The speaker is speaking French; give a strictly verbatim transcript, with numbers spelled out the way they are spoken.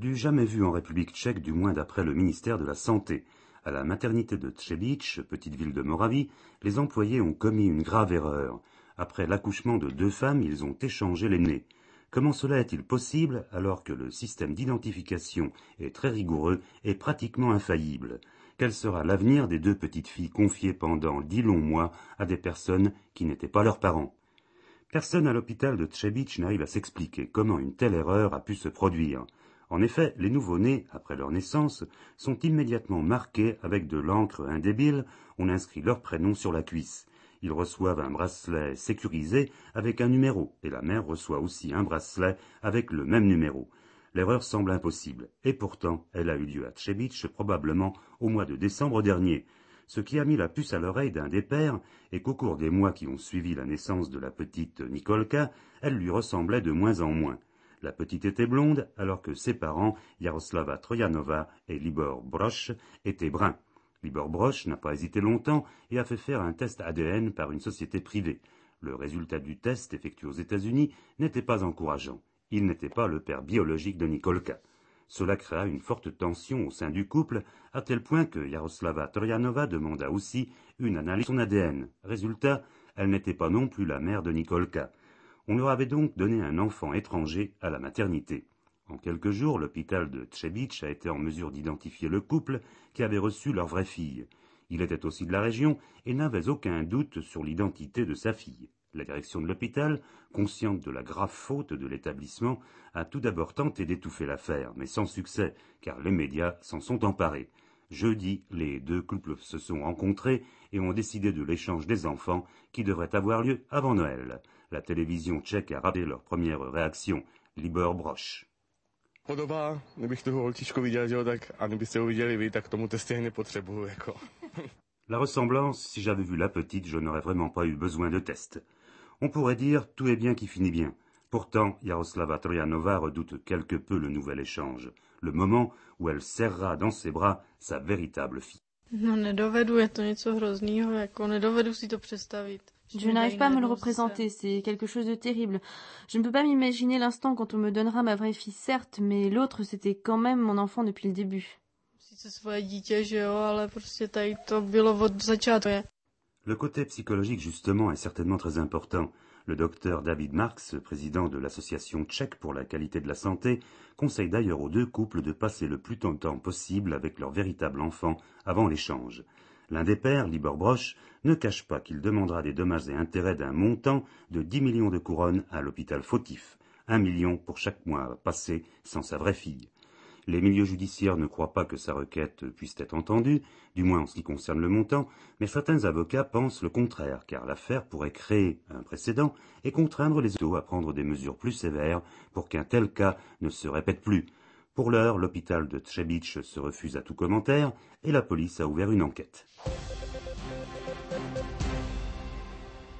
Du jamais vu en République tchèque, du moins d'après le ministère de la Santé. À la maternité de Třebíč, petite ville de Moravie, les employés ont commis une grave erreur. Après l'accouchement de deux femmes, ils ont échangé les nez. Comment cela est-il possible alors que le système d'identification est très rigoureux et pratiquement infaillible? Quel sera l'avenir des deux petites filles confiées pendant dix longs mois à des personnes qui n'étaient pas leurs parents? Personne à l'hôpital de Třebíč n'arrive à s'expliquer comment une telle erreur a pu se produire. En effet, les nouveau-nés, après leur naissance, sont immédiatement marqués avec de l'encre indélébile. On inscrit leur prénom sur la cuisse. Ils reçoivent un bracelet sécurisé avec un numéro, et la mère reçoit aussi un bracelet avec le même numéro. L'erreur semble impossible, et pourtant elle a eu lieu à Třebíč probablement au mois de décembre dernier. Ce qui a mis la puce à l'oreille d'un des pères est qu'au cours des mois qui ont suivi la naissance de la petite Nikolka, elle lui ressemblait de moins en moins. La petite était blonde, alors que ses parents, Jaroslava Trojanova et Libor Broch, étaient bruns. Libor Broch n'a pas hésité longtemps et a fait faire un test A D N par une société privée. Le résultat du test effectué aux États-Unis n'était pas encourageant. Il n'était pas le père biologique de Nikolka. Cela créa une forte tension au sein du couple, à tel point que Jaroslava Trojanova demanda aussi une analyse de son A D N. Résultat, elle n'était pas non plus la mère de Nikolka. On leur avait donc donné un enfant étranger à la maternité. En quelques jours, l'hôpital de Třebíč a été en mesure d'identifier le couple qui avait reçu leur vraie fille. Il était aussi de la région et n'avait aucun doute sur l'identité de sa fille. La direction de l'hôpital, consciente de la grave faute de l'établissement, a tout d'abord tenté d'étouffer l'affaire, mais sans succès, car les médias s'en sont emparés. Jeudi, les deux couples se sont rencontrés et ont décidé de l'échange des enfants qui devrait avoir lieu avant Noël. La télévision tchèque a rappelé leur première réaction, Libor Broch. Podobá, kdybych toho holčičku viděl, že jo, tak a kdybyste ho viděli vy, tak tomu testy nepotřebuju, jako. La ressemblance, si j'avais vu la petite, je n'aurais vraiment pas eu besoin de test. On pourrait dire tout est bien qui finit bien. Pourtant, Jaroslava Trojanova redoute quelque peu le nouvel échange, le moment où elle serrera dans ses bras sa véritable fille. No nedovedu, je to něco hroznýho, jako nedovedu si to představit. Je n'arrive pas à me le représenter, c'est quelque chose de terrible. Je ne peux pas m'imaginer l'instant quand on me donnera ma vraie fille, certes, mais l'autre, c'était quand même mon enfant depuis le début. Sice svoje dítě, že jo, ale prostě tady to bylo od začátku. Le côté psychologique, justement, est certainement très important. Le docteur David Marx, président de l'Association tchèque pour la qualité de la santé, conseille d'ailleurs aux deux couples de passer le plus de temps possible avec leur véritable enfant avant l'échange. L'un des pères, Libor Broch, ne cache pas qu'il demandera des dommages et intérêts d'un montant de dix millions de couronnes à l'hôpital fautif, un million pour chaque mois passé sans sa vraie fille. Les milieux judiciaires ne croient pas que sa requête puisse être entendue, du moins en ce qui concerne le montant, mais certains avocats pensent le contraire, car l'affaire pourrait créer un précédent et contraindre les États à prendre des mesures plus sévères pour qu'un tel cas ne se répète plus. Pour l'heure, l'hôpital de Třebíč se refuse à tout commentaire et la police a ouvert une enquête.